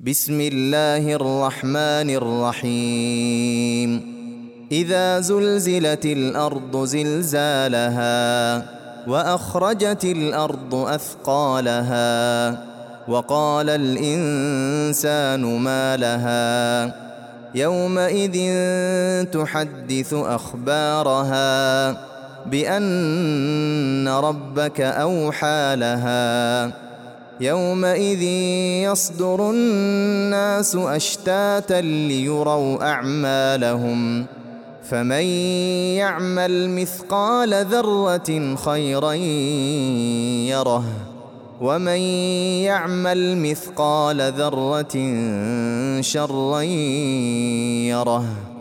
بسم الله الرحمن الرحيم إذا زلزلت الأرض زلزالها وأخرجت الأرض أثقالها وقال الإنسان ما لها يومئذ تحدث أخبارها بأن ربك أوحى لها يومئذ يصدر الناس أشتاتا ليروا أعمالهم فمن يعمل مثقال ذرة خيرا يره ومن يعمل مثقال ذرة شرا يره.